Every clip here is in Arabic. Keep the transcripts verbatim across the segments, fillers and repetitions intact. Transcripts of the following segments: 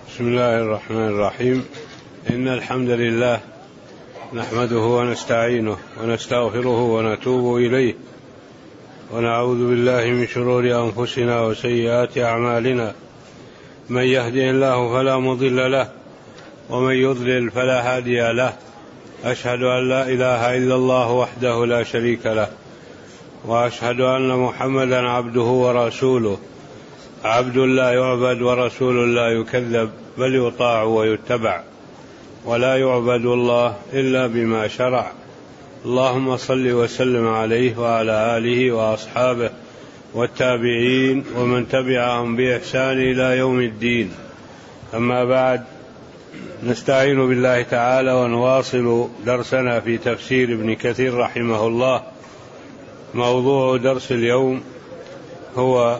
بسم الله الرحمن الرحيم. إن الحمد لله نحمده ونستعينه ونستغفره ونتوب إليه ونعوذ بالله من شرور أنفسنا وسيئات أعمالنا. من يهده الله فلا مضل له ومن يضلل فلا هادي له. أشهد أن لا إله إلا الله وحده لا شريك له وأشهد أن محمدا عبده ورسوله، عبد لا يعبد ورسول لا يكذب، بل يطاع ويتبع، ولا يعبد الله إلا بما شرع. اللهم صل وسلم عليه وعلى آله وأصحابه والتابعين ومن تبعهم بإحسان إلى يوم الدين. أما بعد، نستعين بالله تعالى ونواصل درسنا في تفسير ابن كثير رحمه الله. موضوع درس اليوم هو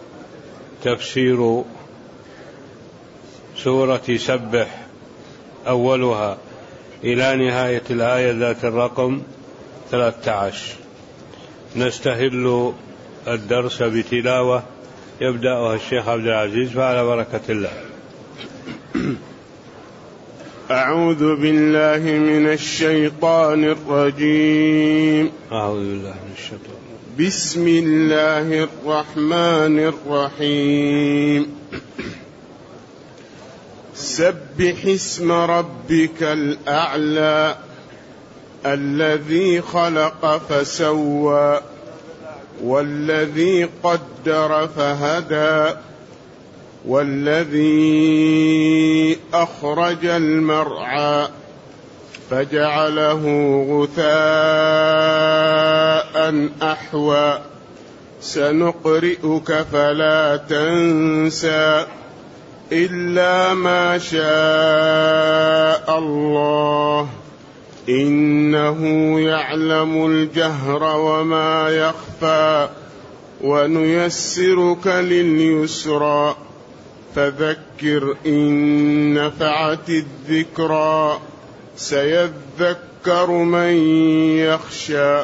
تفسير سورة سبح، أولها إلى نهاية الآية ذات الرقم ثلاثة عشر. نستهل الدرس بتلاوة يبدأها الشيخ عبد العزيز، فعلى بركة الله. أعوذ بالله من الشيطان الرجيم. أعوذ بالله من الشيطان. بسم الله الرحمن الرحيم. سبح اسم ربك الأعلى الذي خلق فسوى والذي قدر فهدى والذي أخرج المرعى فجعله غثاء أحوى سنقرئك فلا تنسى إلا ما شاء الله إنه يعلم الجهر وما يخفى ونيسرك لليسرى فذكر إن نفعت الذكرى سيذكر من يخشى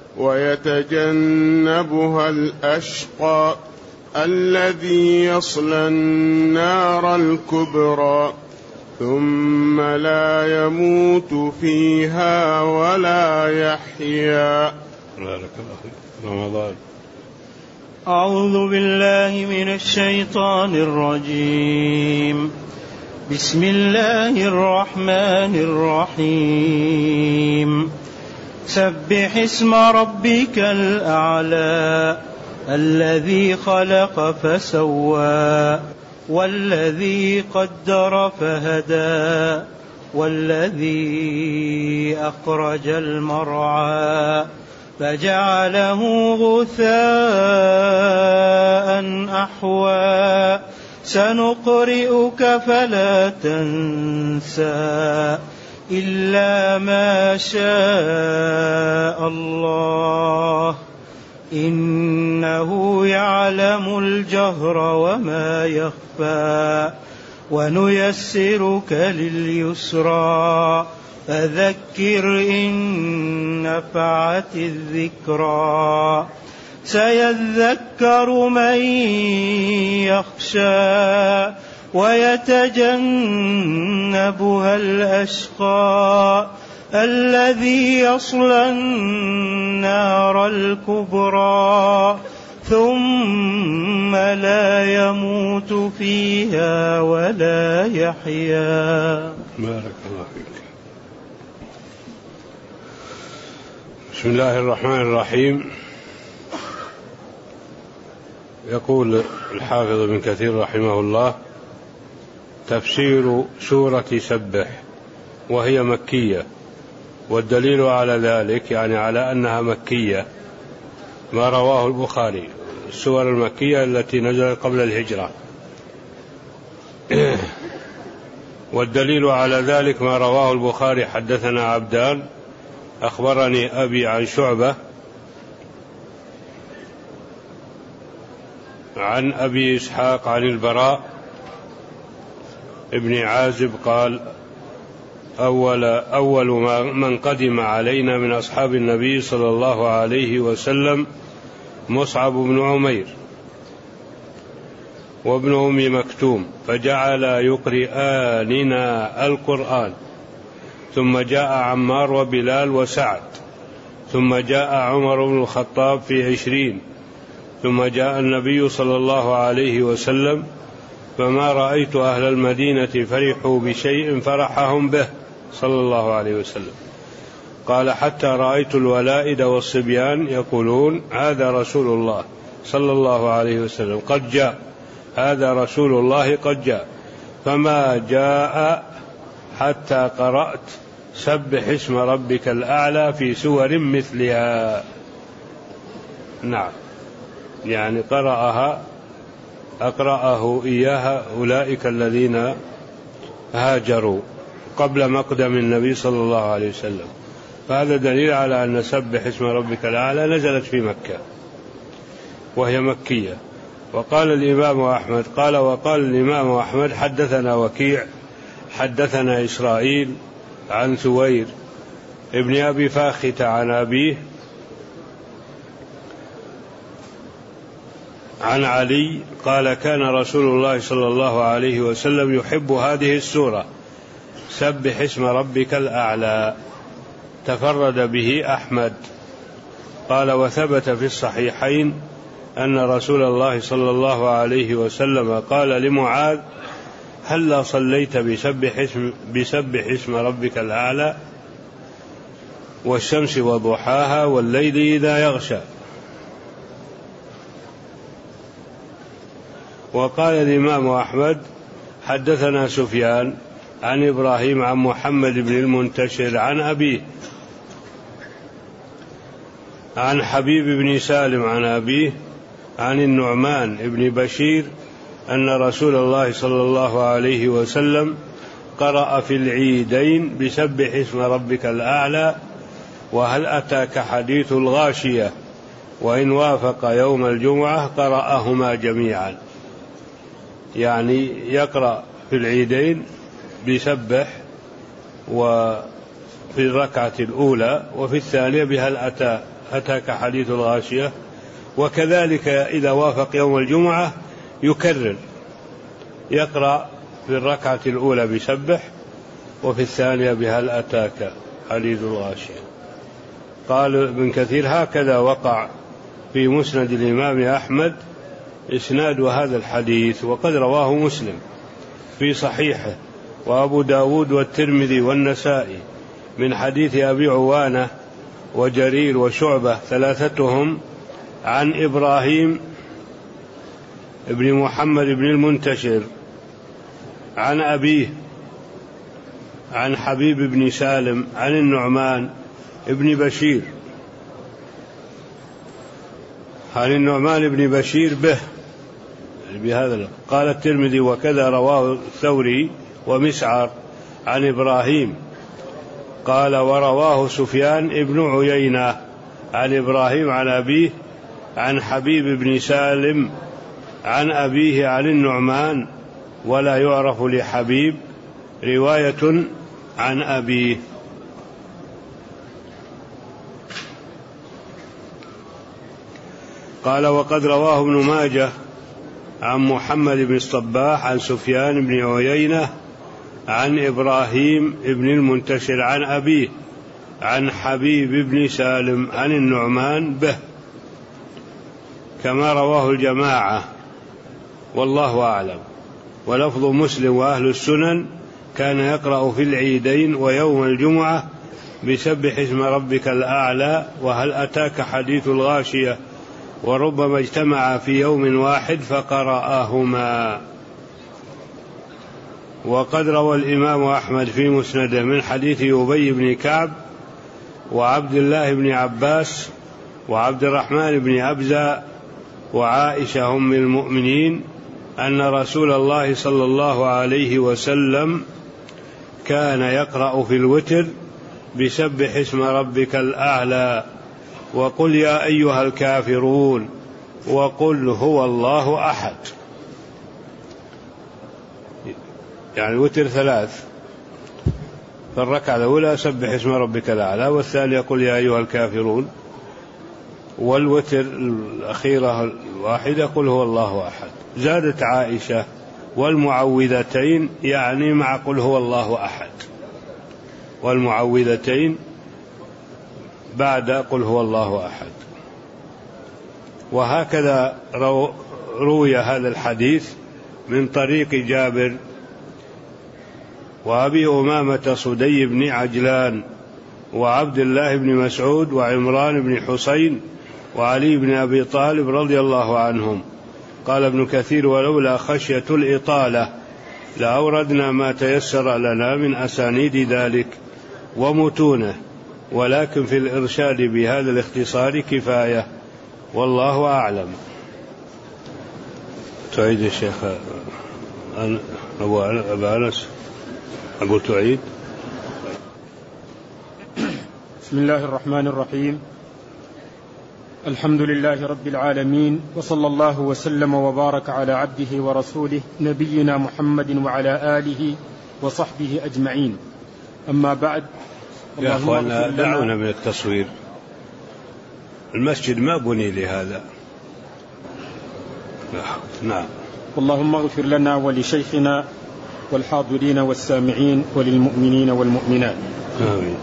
ويتجنبها الأشقى الذي يصلى النار الكبرى ثم لا يموت فيها ولا يحيا. رمضان. أعوذ بالله من الشيطان الرجيم. بسم الله الرحمن الرحيم. سبح اسم ربك الأعلى الذي خلق فسوى والذي قدر فهدى والذي أخرج المرعى فجعله غثاء أحوى سنقرئك فلا تنسى إلا ما شاء الله إنه يعلم الجهر وما يخفى ونيسرك لليسرى فذكر إن نفعت الذكرى سيذكر من يخشى ويتجنبها الأشقى الذي يصلى النار الكبرى ثم لا يموت فيها ولا يحيا. بارك الله فيك. بسم الله الرحمن الرحيم. يقول الحافظ ابن كثير رحمه الله: تفسير سورة سبح، وهي مكية، والدليل على ذلك يعني على أنها مكية ما رواه البخاري، السور المكية التي نزلت قبل الهجرة. والدليل على ذلك ما رواه البخاري: حدثنا عبدان أخبرني أبي عن شعبة عن أبي إسحاق عن البراء ابن عازب قال: أول, أول من قدم علينا من أصحاب النبي صلى الله عليه وسلم مصعب بن عمير، وابن أم مكتوم، فجعل يقرئاننا القرآن، ثم جاء عمار وبلال وسعد، ثم جاء عمر بن الخطاب في عشرين، ثم جاء النبي صلى الله عليه وسلم، فما رأيت أهل المدينة فرحوا بشيء فرحهم به صلى الله عليه وسلم. قال حتى رأيت الولائد والصبيان يقولون هذا رسول الله صلى الله عليه وسلم قد جاء، هذا رسول الله قد جاء، فما جاء حتى قرأت سبح اسم ربك الأعلى في سور مثلها. نعم، يعني قرأها أقرأه إياها أولئك الذين هاجروا قبل مقدم النبي صلى الله عليه وسلم، فهذا دليل على أن سبح اسم ربك الأعلى نزلت في مكة وهي مكية. وقال الإمام أحمد قال وقال الإمام أحمد حدثنا وكيع حدثنا إسرائيل عن ثوير ابن أبي فاخته عن أبيه عن علي قال كان رسول الله صلى الله عليه وسلم يحب هذه السورة سبح اسم ربك الأعلى، تفرد به أحمد. قال وثبت في الصحيحين أن رسول الله صلى الله عليه وسلم قال لمعاذ هلا صليت بسبح اسم, بسبح اسم ربك الأعلى والشمس وضحاها والليل إذا يغشى. وقال الإمام أحمد حدثنا سفيان عن إبراهيم عن محمد بن المنتشر عن أبيه عن حبيب بن سالم عن أبيه عن النعمان بن بشير أن رسول الله صلى الله عليه وسلم قرأ في العيدين بسبح اسم ربك الأعلى وهل أتاك حديث الغاشية، وإن وافق يوم الجمعة قرأهما جميعا، يعني يقرأ في العيدين بسبح وفي الركعة الأولى وفي الثانية بهل أتى أتاك حديث الغاشية، وكذلك إذا وافق يوم الجمعة يكرر يقرأ في الركعة الأولى بسبح وفي الثانية بهل أتاك حديث الغاشية. قال ابن كثير هكذا وقع في مسند الإمام أحمد إسناد هذا الحديث، وقد رواه مسلم في صحيحه وأبو داود والترمذي والنسائي من حديث أبي عوانة وجرير وشعبة ثلاثتهم عن إبراهيم ابن محمد بن المنتشر عن أبيه عن حبيب بن سالم عن النعمان ابن بشير عن النعمان بن بشير به بهذا. قال الترمذي وكذا رواه الثوري ومسعر عن إبراهيم. قال ورواه سفيان ابن عيينة عن إبراهيم عن أبيه عن حبيب بن سالم عن أبيه عن النعمان، ولا يعرف لحبيب رواية عن أبيه. قال وقد رواه ابن ماجه عن محمد بن الصباح عن سفيان بن عيينة عن إبراهيم بن المنتشر عن أبيه عن حبيب بن سالم عن النعمان به كما رواه الجماعة والله أعلم. ولفظ مسلم وأهل السنن كان يقرأ في العيدين ويوم الجمعة بسبح اسم ربك الأعلى وهل أتاك حديث الغاشية، وربما اجتمع في يوم واحد فقرأهما. وقد روى الإمام أحمد في مسنده من حديث أبي بن كعب وعبد الله بن عباس وعبد الرحمن بن أبزة وعائشة أم المؤمنين أن رسول الله صلى الله عليه وسلم كان يقرأ في الوتر بسبح اسم ربك الأعلى وقل يا أيها الكافرون وقل هو الله أحد، يعني الوتر ثلاث، فالركعة الأولى سبح اسم ربك الأعلى والثانية قل يا أيها الكافرون والوتر الأخيرة الواحدة قل هو الله أحد. زادت عائشة والمعوذتين يعني مع قل هو الله أحد، والمعوذتين بعد قل هو الله أحد. وهكذا روي هذا الحديث من طريق جابر وأبي أمامة صدي بن عجلان وعبد الله بن مسعود وعمران بن حسين وعلي بن أبي طالب رضي الله عنهم. قال ابن كثير: ولولا خشية الإطالة لأوردنا ما تيسر لنا من أسانيد ذلك ومتونه، ولكن في الإرشاد بهذا الاختصار كفاية، والله أعلم. تعيد يا شيخ أبو أنس؟ أقول تعيد. بسم الله الرحمن الرحيم. الحمد لله رب العالمين، وصلى الله وسلم وبارك على عبده ورسوله نبينا محمد وعلى آله وصحبه أجمعين. أما بعد، يا أخوانا دعونا من التصوير، المسجد ما بني لهذا. نعم. اللهم اغفر لنا ولشيخنا والحاضرين والسامعين وللمؤمنين والمؤمنات. آمين.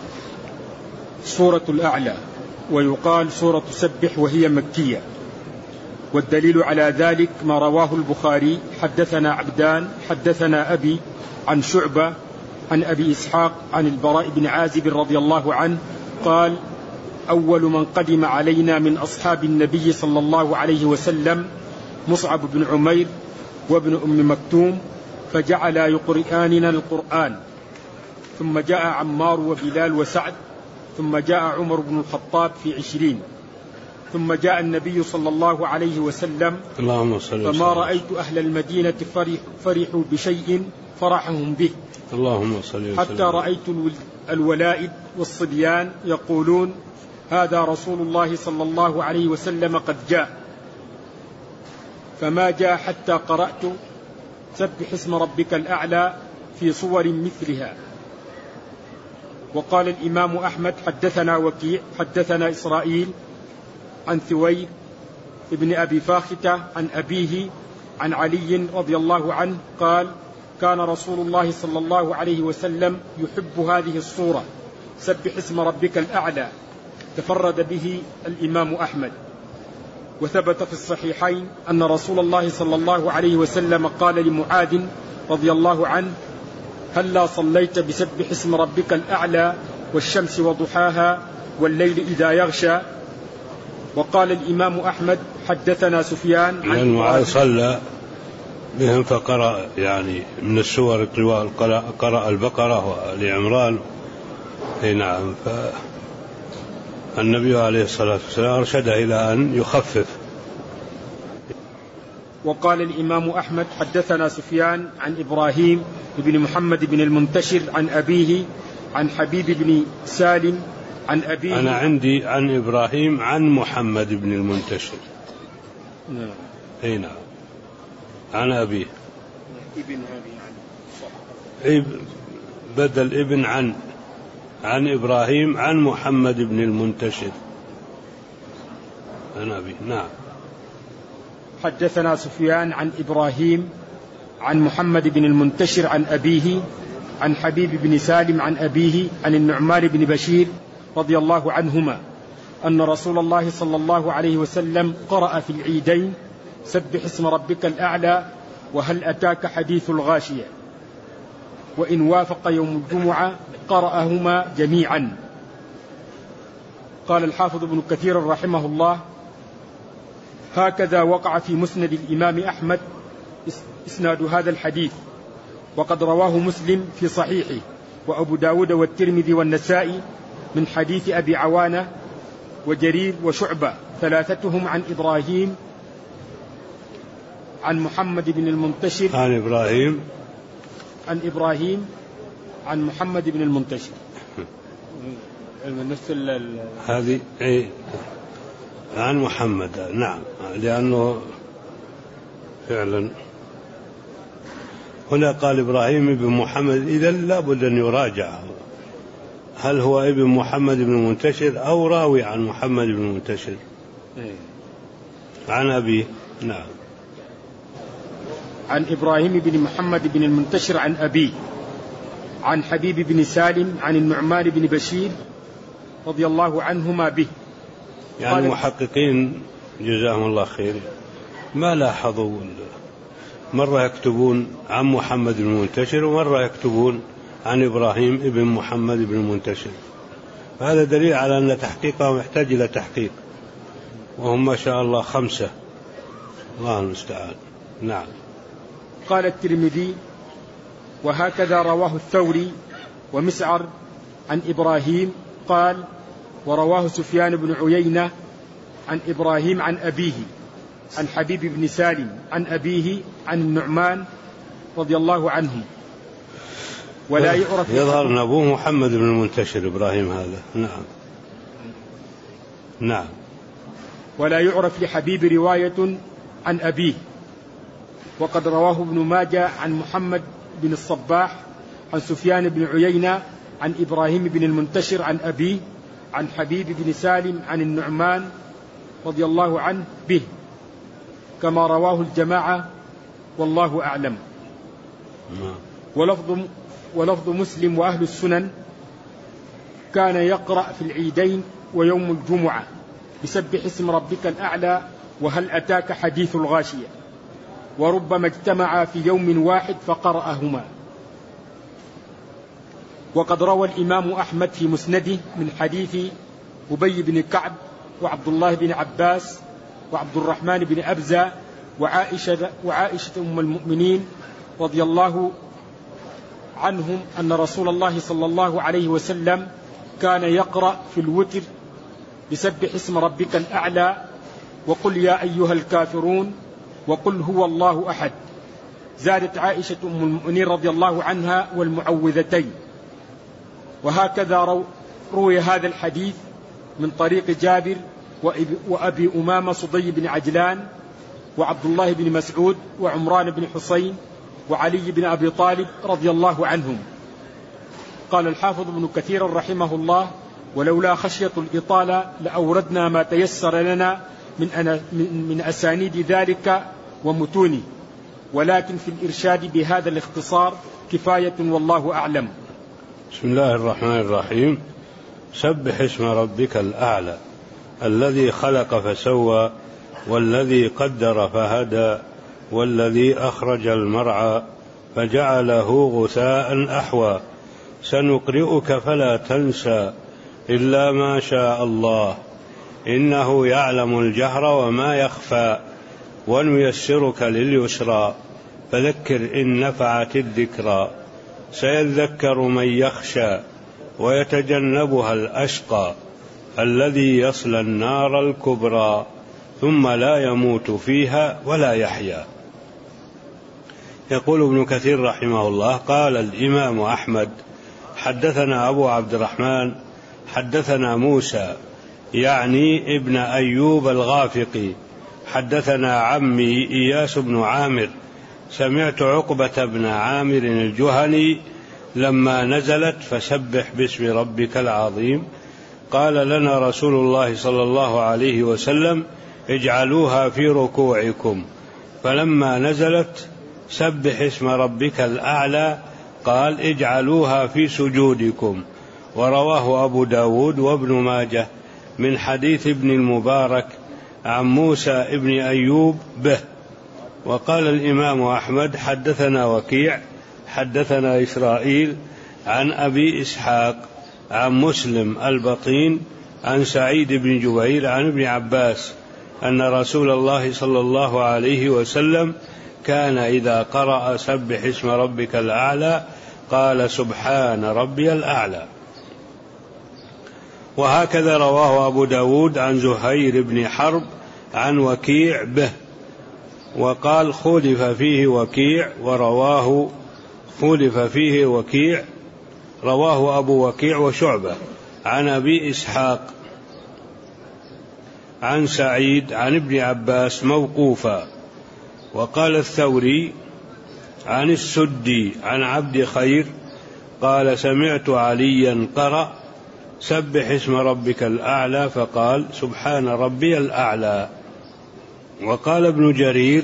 سورة الأعلى، ويقال سورة سبح، وهي مكية. والدليل على ذلك ما رواه البخاري: حدثنا عبدان حدثنا أبي عن شعبة عن أبي إسحاق عن البراء بن عازب رضي الله عنه قال: أول من قدم علينا من أصحاب النبي صلى الله عليه وسلم مصعب بن عمير وابن أم مكتوم، فجعل يقرئاننا القرآن، ثم جاء عمار وبلال وسعد، ثم جاء عمر بن الخطاب في عشرين، ثم جاء النبي صلى الله عليه وسلم، اللهم صل وسلم. فما رأيت أهل المدينة فرح فرحوا بشيء فرحهم به، اللهم صل وسلم. حتى رأيت الولائد والصبيان يقولون: هذا رسول الله صلى الله عليه وسلم قد جاء، فما جاء حتى قرأت سبح اسم ربك الأعلى في صور مثلها. وقال الإمام أحمد: حدثنا وكيع حدثنا إسرائيل عن ثويد ابن أبي فاختة عن أبيه عن علي رضي الله عنه قال: كان رسول الله صلى الله عليه وسلم يحب هذه الصورة سبح اسم ربك الأعلى. تفرد به الإمام أحمد. وثبت في الصحيحين أن رسول الله صلى الله عليه وسلم قال لمعاذ رضي الله عنه: هلا صليت بسبح اسم ربك الأعلى والشمس وضحاها والليل إذا يغشى. وقال الإمام أحمد: حدثنا سفيان عن يعني معاذ صلى بهم فقرأ يعني من السور الطوال، قرأ البقرة وآل عمران. نعم. فالنبي عليه الصلاة والسلام أرشد إلى أن يخفف. وقال الإمام أحمد: حدثنا سفيان عن إبراهيم بن محمد بن المنتشر عن أبيه عن حبيب بن سالم عن أبيه. أنا عندي عن إبراهيم عن محمد بن المنتشر. نعم. أي نعم. عن أبيه. ابن أبي عن بدل ابن عن عن إبراهيم عن محمد بن المنتشر عن أبيه. نعم. حدثنا سفيان عن إبراهيم عن محمد بن المنتشر عن أبيه عن حبيب بن سالم عن أبيه عن النعمان بن بشير رضي الله عنهما أن رسول الله صلى الله عليه وسلم قرأ في العيدين سبح اسم ربك الأعلى وهل أتاك حديث الغاشية، وإن وافق يوم الجمعة قرأهما جميعا. قال الحافظ ابن كثير رحمه الله: هكذا وقع في مسند الإمام أحمد إسناد هذا الحديث، وقد رواه مسلم في صحيحه وأبو داود والترمذي والنسائي من حديث أبي عوانة وجرير وشعبة ثلاثتهم عن إبراهيم عن محمد بن المنتشر عن إبراهيم عن إبراهيم عن محمد بن المنتشر. هذه أي عن محمد. نعم، لأنه فعلا هنا قال إبراهيم بن محمد، إذا لابد أن يراجع هل هو ابن محمد بن المنتشر أو راوي عن محمد بن المنتشر؟ عن أبيه. نعم. عن إبراهيم بن محمد بن المنتشر عن أبيه عن حبيب بن سالم عن النعمان بن بشير رضي الله عنهما به. يعني المحققين جزاهم الله خير ما لاحظوا، مرة يكتبون عن محمد بن المنتشر ومرة يكتبون عن إبراهيم بن محمد بن المنتشر، هذا دليل على أن تحقيقهم يحتاج إلى تحقيق، وهم ما شاء الله خمسة، الله المستعان. نعم. قال الترمذي: وهكذا رواه الثوري ومسعر عن إبراهيم قال: ورواه سفيان بن عيينة عن إبراهيم عن أبيه عن حبيب بن سالم عن أبيه عن النعمان رضي الله عنه. ولا يعرف يظهر أن أبوه محمد بن المنتشر إبراهيم هذا. نعم. نعم. ولا يعرف لحبيب رواية عن أبيه. وقد رواه ابن ماجه عن محمد بن الصباح عن سفيان بن عيينة عن إبراهيم بن المنتشر عن أبيه عن حبيب بن سالم عن النعمان رضي الله عنه به، كما رواه الجماعة والله أعلم. ولفظ, ولفظ مسلم وأهل السنن: كان يقرأ في العيدين ويوم الجمعة بسبح اسم ربك الأعلى وهل أتاك حديث الغاشية، وربما اجتمعا في يوم واحد فقرأهما. وقد روى الإمام أحمد في مسنده من حديث أبي بن كعب وعبد الله بن عباس وعبد الرحمن بن أبزة وعائشة, وعائشة أم المؤمنين رضي الله عنهم أن رسول الله صلى الله عليه وسلم كان يقرأ في الوتر بسبح اسم ربك الأعلى وقل يا أيها الكافرون وقل هو الله أحد. زادت عائشة أم المؤمنين رضي الله عنها والمعوذتين. وهكذا روي هذا الحديث من طريق جابر وأبي أمامة صدي بن عجلان وعبد الله بن مسعود وعمران بن حسين وعلي بن أبي طالب رضي الله عنهم. قال الحافظ ابن كثير رحمه الله: ولولا خشية الإطالة لأوردنا ما تيسر لنا من, من أسانيد ذلك ومتونه، ولكن في الإرشاد بهذا الاختصار كفاية والله أعلم. بسم الله الرحمن الرحيم. سبح اسم ربك الأعلى الذي خلق فسوى والذي قدر فهدى والذي أخرج المرعى فجعله غثاء أحوى سنقرئك فلا تنسى إلا ما شاء الله إنه يعلم الجهر وما يخفى ونيسرك لليسرى فذكر إن نفعت الذكرى سيذكر من يخشى ويتجنبها الأشقى الذي يصلى النار الكبرى ثم لا يموت فيها ولا يحيا. يقول ابن كثير رحمه الله: قال الإمام أحمد: حدثنا أبو عبد الرحمن حدثنا موسى يعني ابن أيوب الغافقي حدثنا عمي إياس بن عامر سمعت عقبة بن عامر الجهني لما نزلت فسبح باسم ربك العظيم قال لنا رسول الله صلى الله عليه وسلم: اجعلوها في ركوعكم، فلما نزلت سبح اسم ربك الأعلى قال: اجعلوها في سجودكم. ورواه أبو داود وابن ماجه من حديث ابن المبارك عن موسى ابن أيوب به. وقال الإمام أحمد: حدثنا وكيع حدثنا إسرائيل عن أبي إسحاق عن مسلم البطين عن سعيد بن جبير عن ابن عباس أن رسول الله صلى الله عليه وسلم كان إذا قرأ سبح اسم ربك الأعلى قال: سبحان ربي الأعلى. وهكذا رواه أبو داود عن زهير بن حرب عن وكيع به. وقال: خولف فيه وكيع ورواه خولف فيه وكيع رواه أبو وكيع وشعبة عن أبي إسحاق عن سعيد عن ابن عباس موقوفا. وقال الثوري عن السدي عن عبد خير قال: سمعت عليا قرأ سبح اسم ربك الأعلى فقال سبحان ربي الأعلى. وقال ابن جرير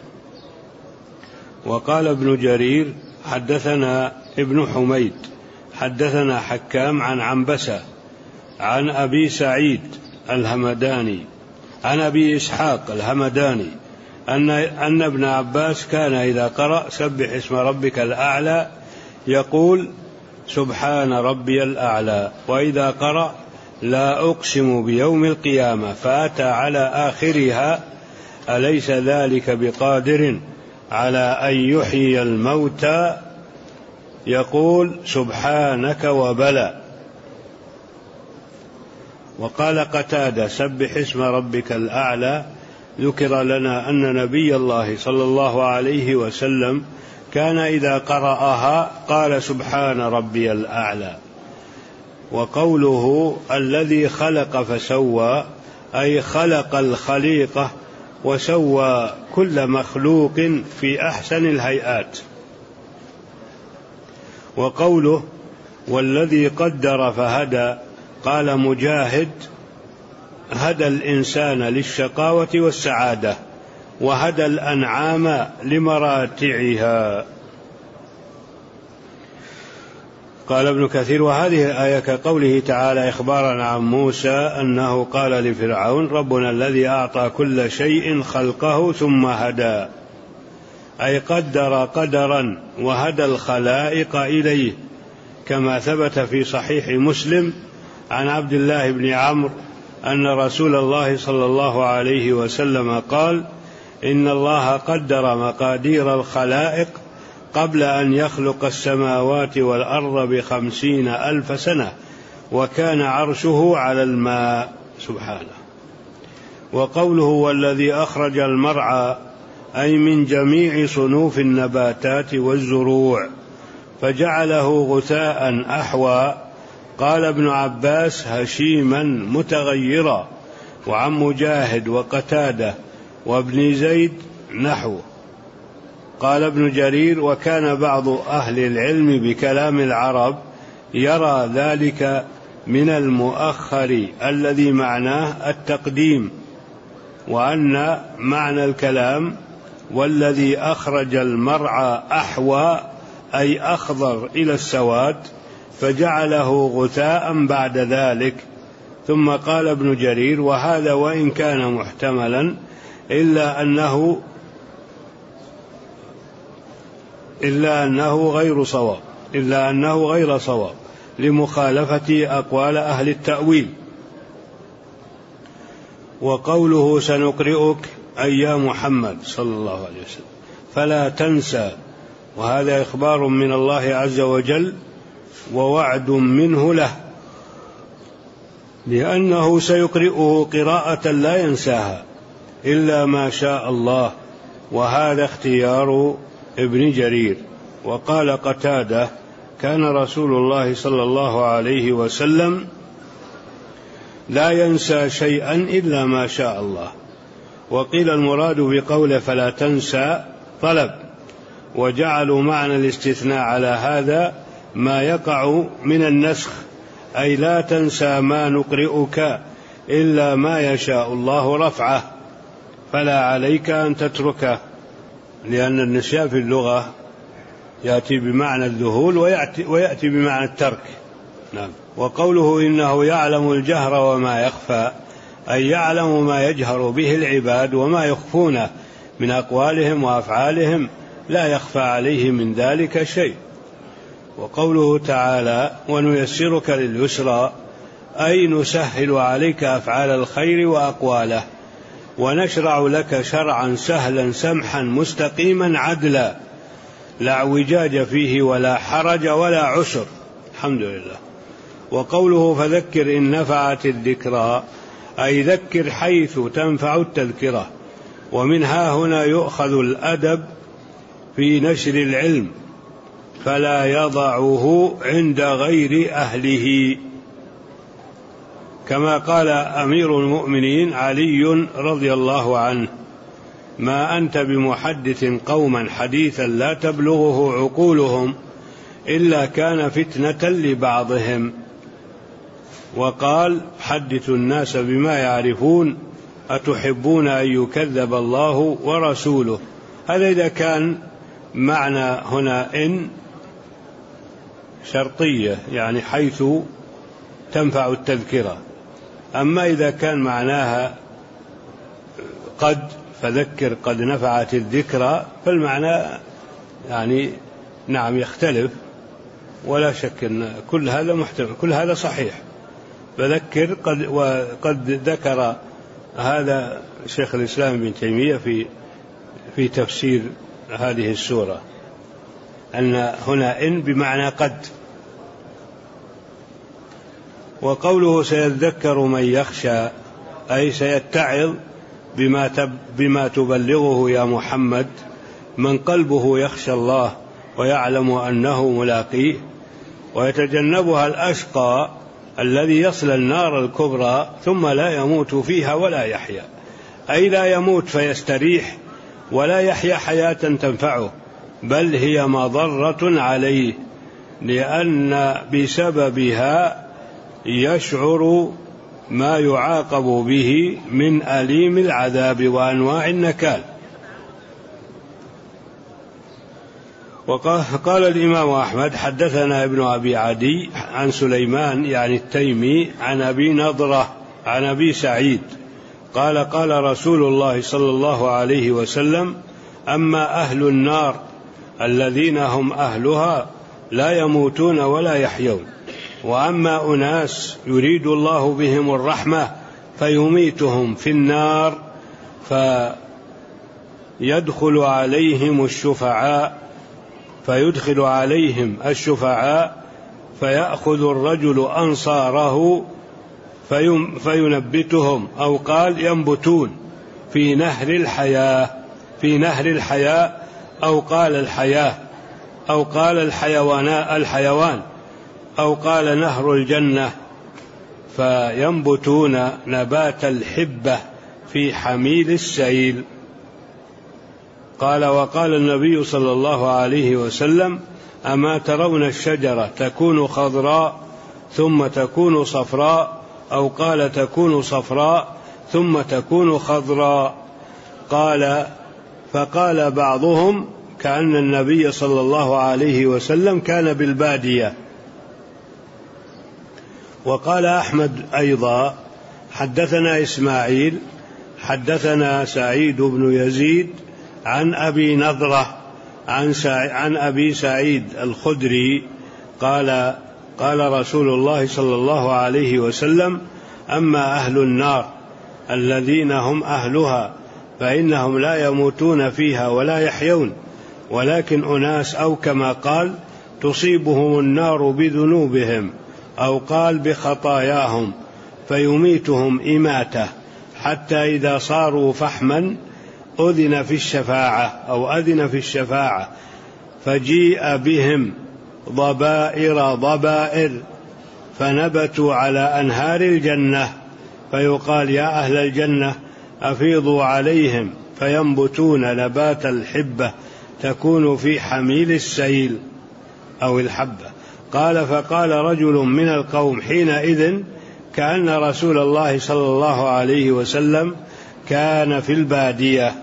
وقال ابن جرير حدثنا ابن حميد حدثنا حكام عن عنبسة عن أبي سعيد الهمداني عن أبي إسحاق الهمداني أن أن ابن عباس كان إذا قرأ سبح اسم ربك الأعلى يقول سبحان ربي الأعلى، وإذا قرأ لا أقسم بيوم القيامة فأتى على آخرها أليس ذلك بقادر على أن يحيي الموتى يقول سبحانك وبلى. وقال قتادة سبح اسم ربك الأعلى ذكر لنا أن نبي الله صلى الله عليه وسلم كان إذا قرأها قال سبحان ربي الأعلى. وقوله الذي خلق فسوى أي خلق الخليقة وسوى كل مخلوق في أحسن الهيئات. وقوله والذي قدر فهدى قال مجاهد هدى الإنسان للشقاوة والسعادة وهدى الأنعام لمراتعها. قال ابن كثير وهذه الآية كقوله تعالى إخبارا عن موسى أنه قال لفرعون ربنا الذي أعطى كل شيء خلقه ثم هدى، أي قدر قدرا وهدى الخلائق إليه، كما ثبت في صحيح مسلم عن عبد الله بن عمرو أن رسول الله صلى الله عليه وسلم قال إن الله قدر مقادير الخلائق قبل أن يخلق السماوات والأرض بخمسين ألف سنة وكان عرشه على الماء سبحانه. وقوله والذي أخرج المرعى أي من جميع صنوف النباتات والزروع فجعله غثاء أحوى. قال ابن عباس هشيما متغيرا. وعن مجاهد وقتادة وابن زيد نحو. قال ابن جرير وكان بعض أهل العلم بكلام العرب يرى ذلك من المؤخر الذي معناه التقديم، وأن معنى الكلام والذي أخرج المرعى أحوى أي أخضر إلى السواد فجعله غثاء بعد ذلك. ثم قال ابن جرير وهذا وإن كان محتملا إلا أنه إلا أنه غير صواب إلا أنه غير صواب لمخالفة أقوال أهل التأويل. وقوله سنقرئك أي يا محمد صلى الله عليه وسلم فلا تنسى، وهذا إخبار من الله عز وجل ووعد منه له لأنه سيقرئه قراءة لا ينساها إلا ما شاء الله، وهذا اختيار ابن جرير. وقال قتادة كان رسول الله صلى الله عليه وسلم لا ينسى شيئا إلا ما شاء الله. وقيل المراد بقوله فلا تنسى طلب، وجعلوا معنى الاستثناء على هذا ما يقع من النسخ، أي لا تنسى ما نقرئك إلا ما يشاء الله رفعه فلا عليك أن تتركه، لأن النسيان في اللغة يأتي بمعنى الذهول ويأتي, ويأتي بمعنى الترك. نعم. وقوله إنه يعلم الجهر وما يخفى أي يعلم ما يجهر به العباد وما يخفونه من أقوالهم وأفعالهم لا يخفى عليه من ذلك شيء. وقوله تعالى ونيسرك لليسرى أي نسهل عليك أفعال الخير وأقواله ونشرع لك شرعا سهلا سمحا مستقيما عدلا لا اعوجاج فيه ولا حرج ولا عسر. الحمد لله. وقوله فذكر إن نفعت الذكرى أي ذكر حيث تنفع التذكرة. ومنها هنا يؤخذ الأدب في نشر العلم فلا يضعه عند غير أهله، كما قال أمير المؤمنين علي رضي الله عنه ما أنت بمحدث قوما حديثا لا تبلغه عقولهم إلا كان فتنة لبعضهم. وقال حدثوا الناس بما يعرفون أتحبون أن يكذب الله ورسوله. هذا إذا كان معنى هنا إن شرطية يعني حيث تنفع التذكرة. أما إذا كان معناها قد فذكر قد نفعت الذكرى فالمعنى يعني نعم يختلف، ولا شك أن كل هذا محتمل، كل هذا صحيح. فذكر قد وقد ذكر هذا شيخ الإسلام ابن تيمية في في تفسير هذه السورة أن هنا إن بمعنى قد. وقوله سيذكر من يخشى أي سيتعظ بما, تب بما تبلغه يا محمد من قلبه يخشى الله ويعلم أنه ملاقيه، ويتجنبها الأشقى الذي يصل النار الكبرى ثم لا يموت فيها ولا يحيا، أي لا يموت فيستريح ولا يحيا حياة تنفعه، بل هي مضرة عليه لأن بسببها يشعر ما يعاقب به من أليم العذاب وأنواع النكال. وقال الإمام أحمد حدثنا ابن أبي عدي عن سليمان يعني التيمي عن أبي نضرة عن أبي سعيد قال قال رسول الله صلى الله عليه وسلم أما أهل النار الذين هم أهلها لا يموتون ولا يحيون، وأما أناس يريد الله بهم الرحمة فيميتهم في النار فيدخل عليهم الشفعاء فيدخل عليهم الشفعاء فيأخذ الرجل أنصاره فينبتهم أو قال ينبتون في نهر الحياة في نهر الحياة أو قال الحياة أو قال الحيوان الحيوان أو قال نهر الجنة، فينبتون نبات الحبة في حميل السيل. قال وقال النبي صلى الله عليه وسلم أما ترون الشجرة تكون خضراء ثم تكون صفراء أو قال تكون صفراء ثم تكون خضراء. قال فقال بعضهم كأن النبي صلى الله عليه وسلم كان بالبادية. وقال أحمد أيضا حدثنا إسماعيل حدثنا سعيد بن يزيد عن أبي نضرة عن, عن أبي سعيد الخدري قال قال رسول الله صلى الله عليه وسلم أما أهل النار الذين هم أهلها فإنهم لا يموتون فيها ولا يحيون، ولكن أناس أو كما قال تصيبهم النار بذنوبهم أو قال بخطاياهم فيميتهم إماتة حتى إذا صاروا فحما أذن في الشفاعة أو أذن في الشفاعة فجيء بهم ضبائر ضبائر فنبتوا على أنهار الجنة فيقال يا أهل الجنة أفيضوا عليهم فينبتون نبات الحبة تكون في حميل السيل أو الحبة. قال فقال رجل من القوم حينئذ كأن رسول الله صلى الله عليه وسلم كان في البادية.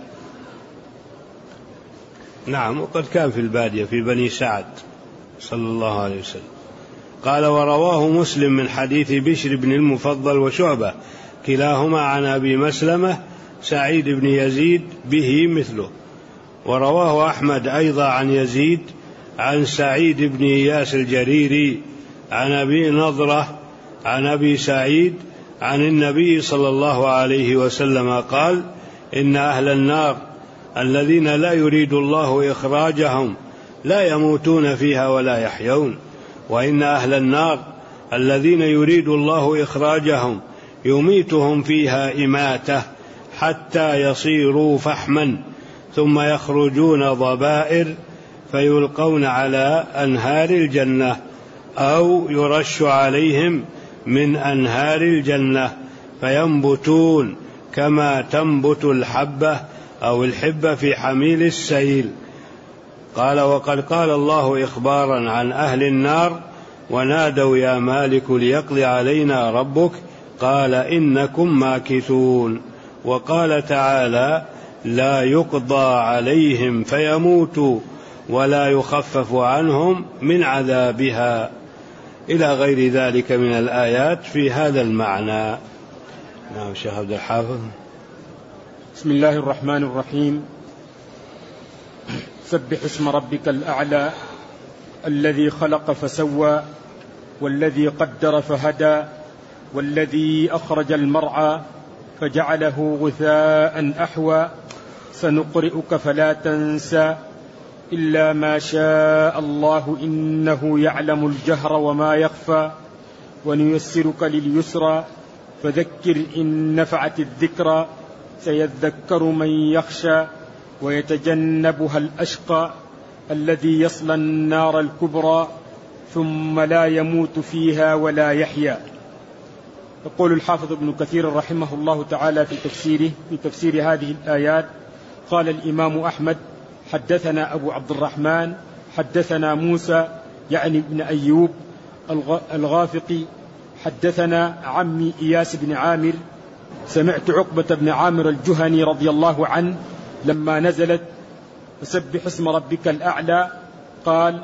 نعم وقد كان في البادية في بني سعد صلى الله عليه وسلم. قال ورواه مسلم من حديث بشر بن المفضل وشعبة كلاهما عن أبي مسلمة سعيد بن يزيد به مثله. ورواه أحمد أيضا عن يزيد عن سعيد بن إياس الجريري عن أبي نضرة عن أبي سعيد عن النبي صلى الله عليه وسلم قال إن أهل النار الذين لا يريد الله إخراجهم لا يموتون فيها ولا يحيون، وإن أهل النار الذين يريد الله إخراجهم يميتهم فيها إماتة حتى يصيروا فحما ثم يخرجون ضبائر فيلقون على أنهار الجنة أو يرش عليهم من أنهار الجنة فينبتون كما تنبت الحبة أو الحبة في حميل السيل. قال وقد قال الله إخبارا عن أهل النار ونادوا يا مالك ليقض علينا ربك قال إنكم ماكثون. وقال تعالى لا يقضى عليهم فيموتوا ولا يخفف عنهم من عذابها، إلى غير ذلك من الآيات في هذا المعنى. نعم شيخ عبد الحافظ. بسم الله الرحمن الرحيم. سبح اسم ربك الأعلى الذي خلق فسوى والذي قدر فهدى والذي أخرج المرعى فجعله غثاء أحوى سنقرئك فلا تنسى إلا ما شاء الله إنه يعلم الجهر وما يخفى ونيسرك لليسرى فذكر إن نفعت الذكرى سيذكر من يخشى ويتجنبها الأشقى الذي يصلى النار الكبرى ثم لا يموت فيها ولا يحيا. يقول الحافظ ابن كثير رحمه الله تعالى في تفسيره في تفسير هذه الآيات: قال الإمام أحمد حدثنا أبو عبد الرحمن حدثنا موسى يعني ابن أيوب الغافقي حدثنا عمي إياس بن عامر سمعت عقبة بن عامر الجهني رضي الله عنه لما نزلت فسبح اسم ربك الأعلى قال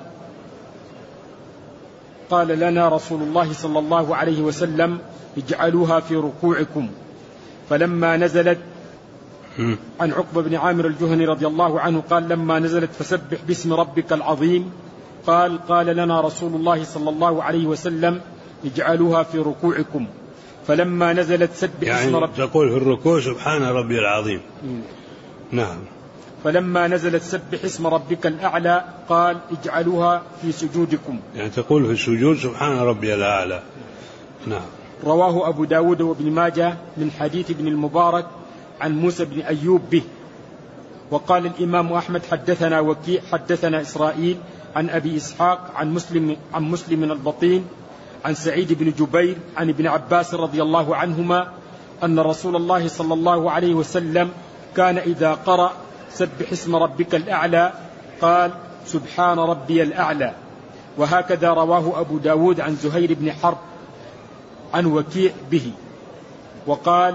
قال لنا رسول الله صلى الله عليه وسلم اجعلوها في ركوعكم. فلما نزلت عن عقبة بن عامر الجهني رضي الله عنه قال لما نزلت فسبح باسم ربك العظيم قال قال لنا رسول الله صلى الله عليه وسلم اجعلوها في ركوعكم. فلما نزلت سبح يعني اسم ربك تقول في الركوع سبحان ربي العظيم. م. نعم. فلما نزلت سبح اسم ربك الأعلى قال اجعلوها في سجودكم، يعني تقول في السجود سبحان ربي الأعلى. نعم. رواه أبو داود وابن ماجه من حديث ابن المبارك عن موسى بن أيوب به. وقال الإمام أحمد حدثنا وكيع حدثنا إسرائيل عن أبي إسحاق عن مسلم عن مسلم البطين عن سعيد بن جبير عن ابن عباس رضي الله عنهما أن رسول الله صلى الله عليه وسلم كان إذا قرأ سبح اسم ربك الأعلى قال سبحان ربي الأعلى. وهكذا رواه أبو داود عن زهير بن حرب عن وكيع به. وقال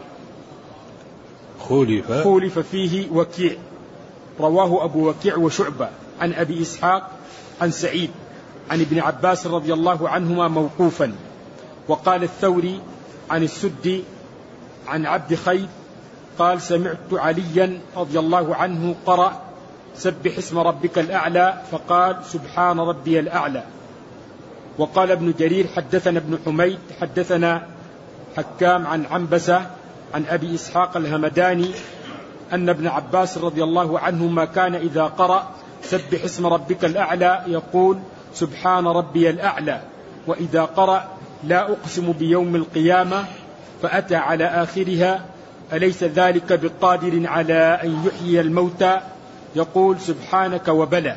خولف خولف فيه وكيع، رواه أبو وكيع وشعبة عن أبي إسحاق عن سعيد عن ابن عباس رضي الله عنهما موقوفا. وقال الثوري عن السدي عن عبد خير قال سمعت عليا رضي الله عنه قرأ سبح اسم ربك الأعلى فقال سبحان ربي الأعلى. وقال ابن جرير حدثنا ابن حميد حدثنا حكام عن عنبسة عن أبي إسحاق الهمداني أن ابن عباس رضي الله عنهما كان إذا قرأ سبح اسم ربك الأعلى يقول سبحان ربي الأعلى، وإذا قرأ لا أقسم بيوم القيامة فأتى على آخرها أليس ذلك بقادر على أن يحيي الموتى يقول سبحانك وبلى.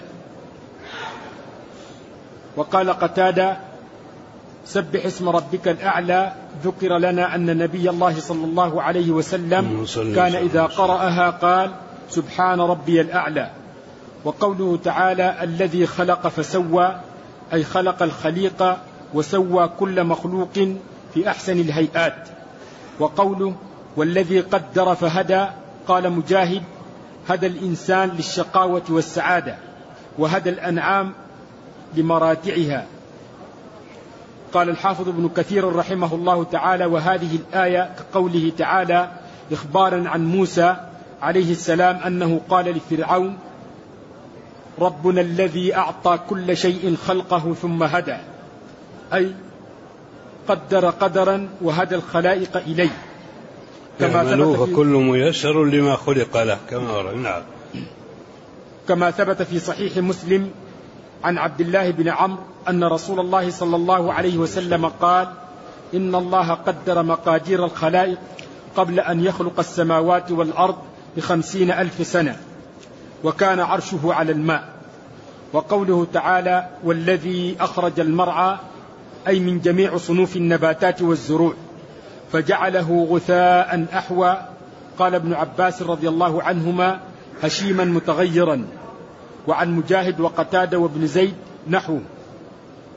وقال قتادة سبح اسم ربك الأعلى ذكر لنا أن نبي الله صلى الله عليه وسلم كان إذا قرأها قال سبحان ربي الأعلى. وقوله تعالى الذي خلق فسوى أي خلق الخليقة وسوى كل مخلوق في أحسن الهيئات. وقوله والذي قدر فهدى قال مجاهد هدى الإنسان للشقاوة والسعادة وهدى الأنعام لمراتعها. قال الحافظ ابن كثير رحمه الله تعالى وهذه الآية كقوله تعالى إخبارا عن موسى عليه السلام أنه قال لفرعون ربنا الذي أعطى كل شيء خلقه ثم هدى، أي قدر قدرا وهدى الخلائق إليه كما ثبت في كل ميسر لما خلق له كما نعم. كما ثبت في صحيح مسلم عن عبد الله بن عمرو أن رسول الله صلى الله عليه وسلم قال إن الله قدر مقادير الخلائق قبل أن يخلق السماوات والأرض بخمسين ألف سنة وكان عرشه على الماء. وقوله تعالى والذي أخرج المرعى أي من جميع صنوف النباتات والزروع فجعله غثاء أحوى. قال ابن عباس رضي الله عنهما هشيما متغيرا. وعن مجاهد وقتادة وابن زيد نحوه.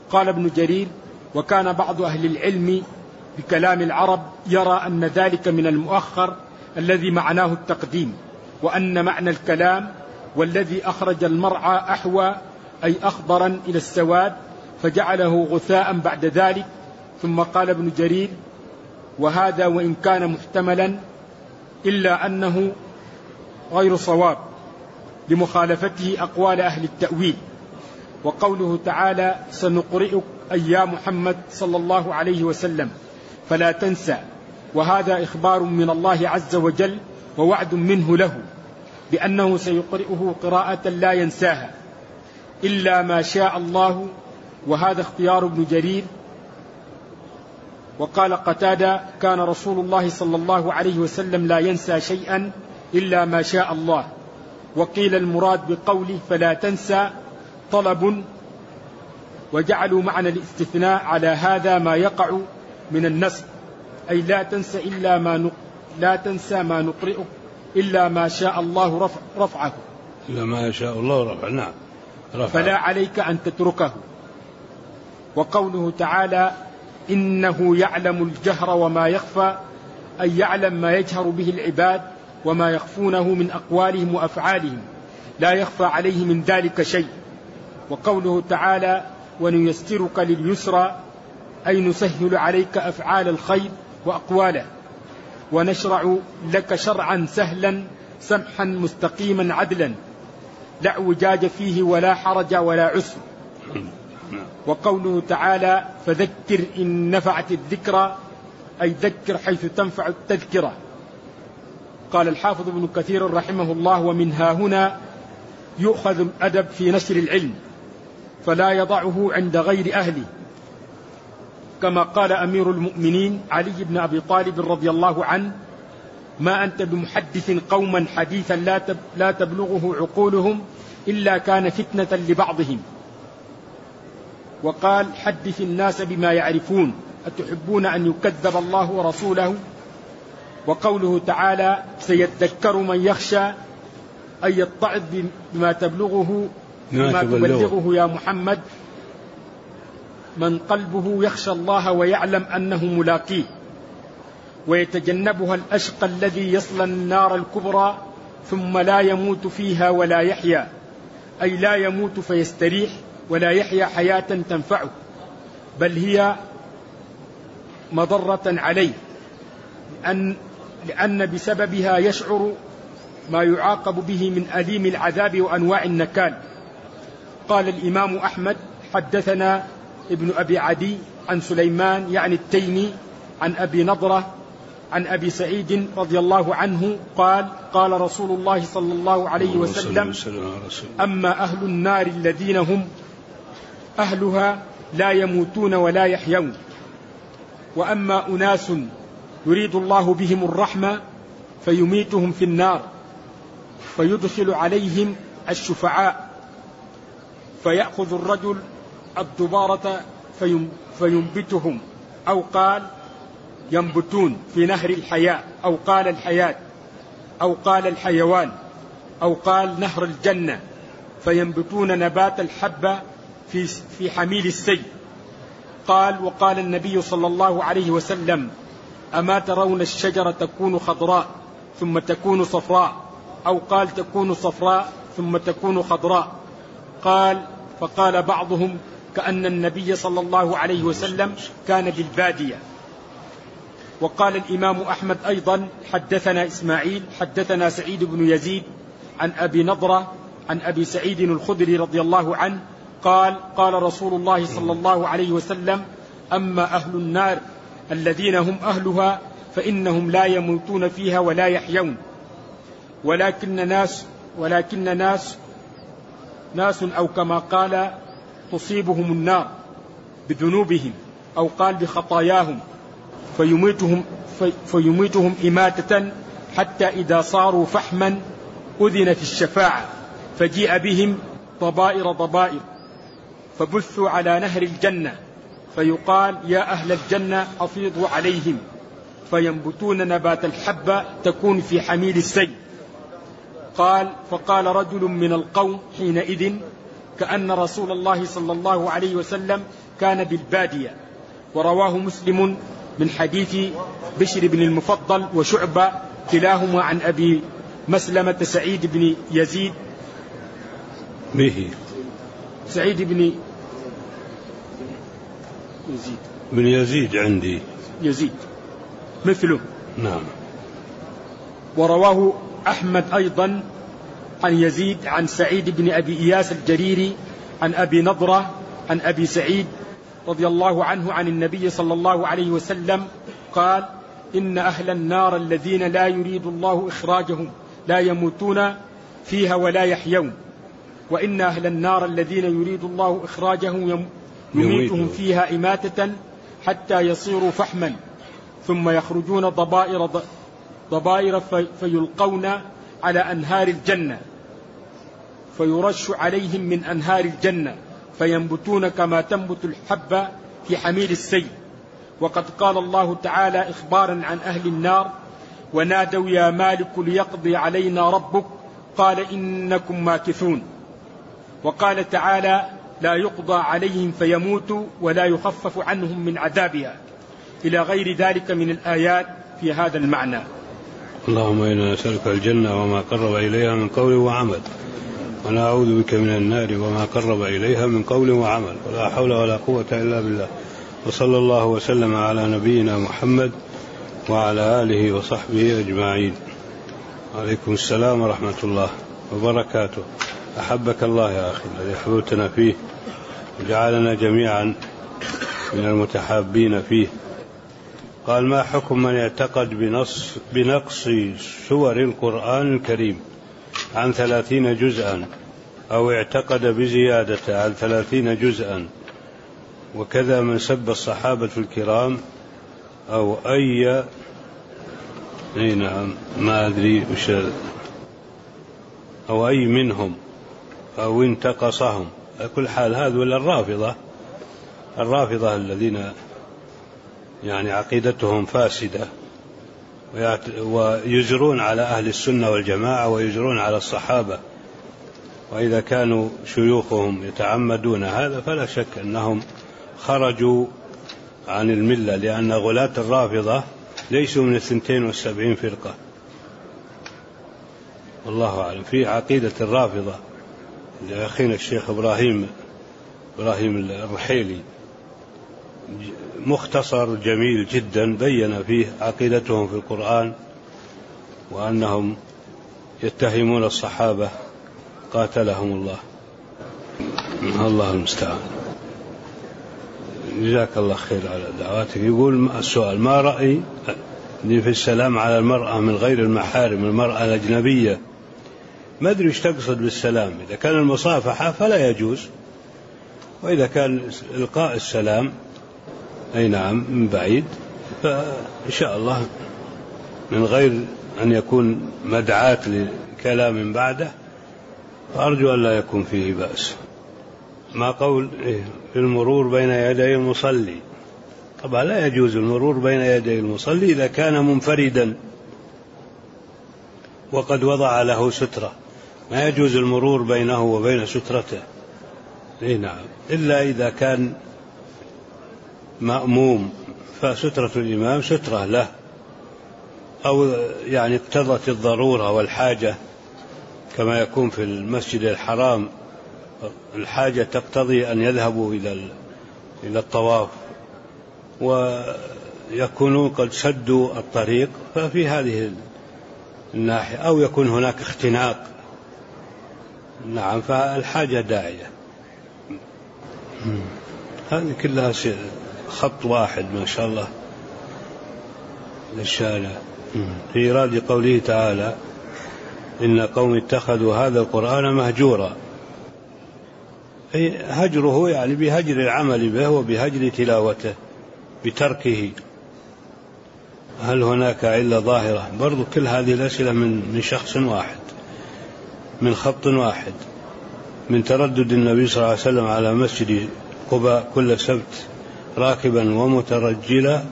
قال ابن جرير: وكان بعض أهل العلم بكلام العرب يرى أن ذلك من المؤخر الذي معناه التقديم، وأن معنى الكلام والذي أخرج المرعى أحوى أي أخضرا إلى السواد فجعله غثاء بعد ذلك. ثم قال ابن جرير: وهذا وإن كان محتملا إلا أنه غير صواب لمخالفته أقوال أهل التأويل. وقوله تعالى: سنقرئك أي يا محمد صلى الله عليه وسلم فلا تنسى، وهذا إخبار من الله عز وجل ووعد منه له بأنه سيقرئه قراءة لا ينساها إلا ما شاء الله، وهذا اختيار ابن جرير. وقال قتادة: كان رسول الله صلى الله عليه وسلم لا ينسى شيئا إلا ما شاء الله. وقيل المراد بقوله فلا تنسى طلب، وجعلوا معنى الاستثناء على هذا ما يقع من النسب، أي لا تنسى إلا ما نق... لا تنسى ما نقرئك إلا ما شاء الله رفع... رفعه إلا ما يشاء الله رفع. نعم رفع. فلا عليك أن تتركه. وقوله تعالى: إنه يعلم الجهر وما يخفى، أي يعلم ما يجهر به العباد وما يخفونه من أقوالهم وأفعالهم، لا يخفى عليه من ذلك شيء. وقوله تعالى: ونيسرك لليسرى، أي نسهل عليك أفعال الخير وأقواله، ونشرع لك شرعا سهلا سمحا مستقيما عدلا لا اعوجاج فيه ولا حرج ولا عسر. وقوله تعالى: فذكر إن نفعت الذكرى، أي ذكر حيث تنفع التذكرة. قال الحافظ ابن كثير رحمه الله: ومنها هنا يؤخذ الأدب في نشر العلم، فلا يضعه عند غير أهله، كما قال أمير المؤمنين علي بن أبي طالب رضي الله عنه: ما أنت بمحدث قوما حديثا لا تبلغه عقولهم إلا كان فتنة لبعضهم. وقال: حدث الناس بما يعرفون، أتحبون أن يكذب الله ورسوله. وقوله تعالى: سيذكر من يخشى، أي يتعظ بما تبلغه بما تبلغه يا محمد من قلبه يخشى الله ويعلم أنه ملاقيه، ويتجنبها الأشقى الذي يصلى النار الكبرى ثم لا يموت فيها ولا يحيا، أي لا يموت فيستريح ولا يحيا حياة تنفعه، بل هي مضرة عليه، لأن, لأن بسببها يشعر ما يعاقب به من أليم العذاب وأنواع النكال. قال الإمام أحمد: حدثنا ابن أبي عدي عن سليمان يعني التيمي عن أبي نضرة عن أبي سعيد رضي الله عنه قال: قال رسول الله صلى الله عليه وسلم: أما أهل النار الذين هم أهلها لا يموتون ولا يحيون، وأما أناس يريد الله بهم الرحمة فيميتهم في النار فيدخل عليهم الشفعاء، فيأخذ الرجل الدبارة فينبتهم، أو قال ينبتون في نهر الحياة، أو قال الحياة، أو قال الحيوان، أو قال نهر الجنة، فينبتون نبات الحبة في في حميل السيل. قال: وقال النبي صلى الله عليه وسلم: أما ترون الشجرة تكون خضراء ثم تكون صفراء، أو قال تكون صفراء ثم تكون خضراء. قال: فقال بعضهم: كأن النبي صلى الله عليه وسلم كان بالبادية. وقال الإمام أحمد أيضا: حدثنا إسماعيل حدثنا سعيد بن يزيد عن أبي نضرة عن أبي سعيد الخدري رضي الله عنه قال: قال رسول الله صلى الله عليه وسلم: أما أهل النار الذين هم أهلها فإنهم لا يموتون فيها ولا يحيون، ولكن ناس ولكن ناس ناس أو كما قال تصيبهم النار بذنوبهم، أو قال بخطاياهم، فيميتهم, في فيميتهم إماتة حتى إذا صاروا فحما أذن في الشفاعة، فجيء بهم ضبائر ضبائر فبثوا على نهر الجنة، فيقال: يا أهل الجنة أفيضوا عليهم، فينبتون نبات الحبة تكون في حميل السيل. قال: فقال رجل من القوم حينئذ: كأن رسول الله صلى الله عليه وسلم كان بالبادية. ورواه مسلم من حديث بشر بن المفضل وشعبة كلاهما عن أبي مسلمة سعيد بن يزيد به سعيد بن يزيد بن يزيد عندي يزيد مثله. نعم. ورواه أحمد أيضا عن يزيد عن سعيد بن أبي إياس الجريري عن أبي نضرة عن أبي سعيد رضي الله عنه عن النبي صلى الله عليه وسلم قال: إن أهل النار الذين لا يريد الله إخراجهم لا يموتون فيها ولا يحيون، وإن أهل النار الذين يريد الله إخراجهم يميتهم فيها إماتة حتى يصيروا فحما، ثم يخرجون ضبائر ضبائر فيلقون على أنهار الجنة فيرش عليهم من أنهار الجنة فينبتون كما تنبت الحبة في حميل السيل. وقد قال الله تعالى إخبارا عن أهل النار: ونادوا يا مالك ليقضي علينا ربك قال إنكم ماكثون. وقال تعالى: لا يقضى عليهم فيموتوا ولا يخفف عنهم من عذابها، إلى غير ذلك من الآيات في هذا المعنى. اللهم إنا نسألك الجنة وما قرب إليها من قول وعمل، ونعوذ بك من النار وما قرب إليها من قول وعمل، ولا حول ولا قوة إلا بالله. وصلى الله وسلم على نبينا محمد وعلى آله وصحبه أجمعين. عليكم السلام ورحمة الله وبركاته. أحبك الله يا أخي الذي حببتنا فيه وجعلنا جميعا من المتحابين فيه. قال: ما حكم من اعتقد بنص بنقص سور القرآن الكريم عن ثلاثين جزءا، أو اعتقد بزيادة عن ثلاثين جزءا، وكذا من سب الصحابة الكرام أو أي أي نعم ما أدري وش أو أي منهم أو انتقصهم. على كل حال هذول الرافضة الرافضة الذين يعني عقيدتهم فاسدة ويجرون على أهل السنة والجماعة ويجرون على الصحابة، وإذا كانوا شيوخهم يتعمدون هذا فلا شك أنهم خرجوا عن الملة، لأن غلاة الرافضة ليسوا من الثنتين والسبعين فرقة. والله أعلم. في عقيدة الرافضة لأخينا الشيخ إبراهيم إبراهيم الرحيلي مختصر جميل جدا بين فيه عقيدتهم في القرآن، وأنهم يتهمون الصحابة قاتلهم الله. الله المستعان. جزاك الله خير على دعواتك. يقول السؤال: ما رأي في السلام على المرأة من غير المحارم، المرأة الأجنبية؟ ما أدري ايش تقصد بالسلام. إذا كان المصافحة فلا يجوز، وإذا كان إلقاء السلام أي نعم من بعيد فإن شاء الله من غير أن يكون مدعاة لكلام بعده، فأرجو أن لا يكون فيه بأس. ما قول في المرور بين يدي المصلي؟ طبعا لا يجوز المرور بين يدي المصلي إذا كان منفردا وقد وضع له سترة، ما يجوز المرور بينه وبين سترته. اي نعم، إلا إذا كان مأموم فسترة الإمام سترة له، أو يعني اقتضت الضرورة والحاجة، كما يكون في المسجد الحرام الحاجة تقتضي أن يذهبوا إلى إلى الطواف ويكونوا قد سدوا الطريق، ففي هذه الناحية، أو يكون هناك اختناق، نعم، فالحاجة داعية. هذه كلها خط واحد ما شاء الله للشارع. في إيراد قوله تعالى: إن قوم اتخذوا هذا القرآن مهجورا، هجره يعني بهجر العمل به وبهجر تلاوته بتركه. هل هناك علة ظاهرة؟ برضو كل هذه الأسئلة من من شخص واحد، من خط واحد، من تردد النبي صلى الله عليه وسلم على مسجد قباء كل سبت راكبا ومترجلا.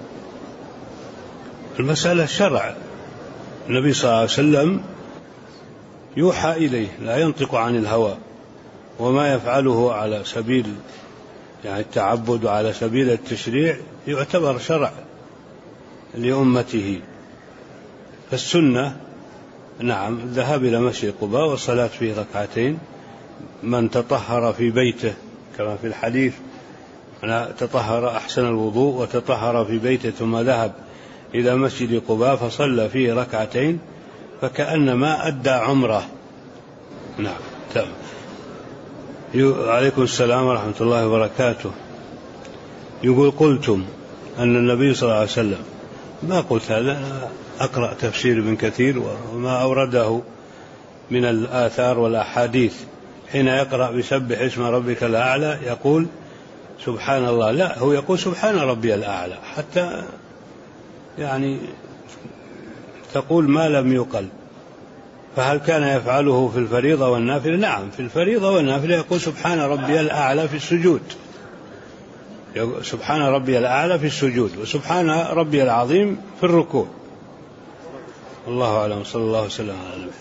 المسألة شرع، النبي صلى الله عليه وسلم يوحى إليه لا ينطق عن الهوى، وما يفعله على سبيل يعني التعبد وعلى سبيل التشريع يعتبر شرع لأمته. فالسنة نعم الذهاب إلى مسجد قباء والصلاة فيه ركعتين، من تطهر في بيته كما في الحديث أنا تطهر أحسن الوضوء وتطهر في بيته ثم ذهب إلى مسجد قباء فصلى فيه ركعتين فكأنما أدى عمره. نعم تمام. عليكم السلام ورحمة الله وبركاته. يقول قلتم أن النبي صلى الله عليه وسلم، ما قلت هذا، أنا أقرأ تفسير ابن كثير وما أورده من الآثار والأحاديث، حين يقرأ بسبح اسم ربك الأعلى يقول سبحان الله، لا هو يقول سبحان ربي الأعلى، حتى يعني تقول ما لم يقل. فهل كان يفعله في الفريضة والنافلة؟ نعم في الفريضة والنافلة يقول سبحان ربي الأعلى في السجود، سبحان ربي الأعلى في السجود وسبحان ربي العظيم في الركوع. الله أعلم، صلى الله وسلم على النبي.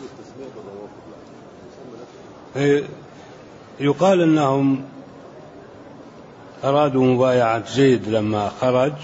يقال أنهم أرادوا مبايعة زيد لما خرج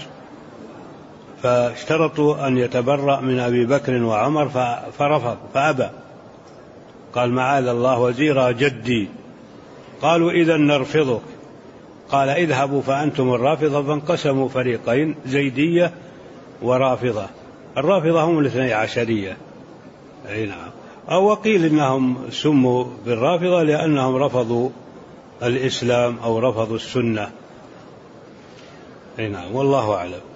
فاشترطوا أن يتبرأ من أبي بكر وعمر فرفض فأبى، قال معاذ الله وزير جدي. قالوا إذن نرفضك، قال اذهبوا فأنتم الرافضة، فانقسموا فريقين زيدية ورافضة. الرافضة هم الاثني عشرية، أي نعم. أو وقيل إنهم سموا بالرافضة لأنهم رفضوا الإسلام أو رفضوا السنة، أي نعم، والله أعلم.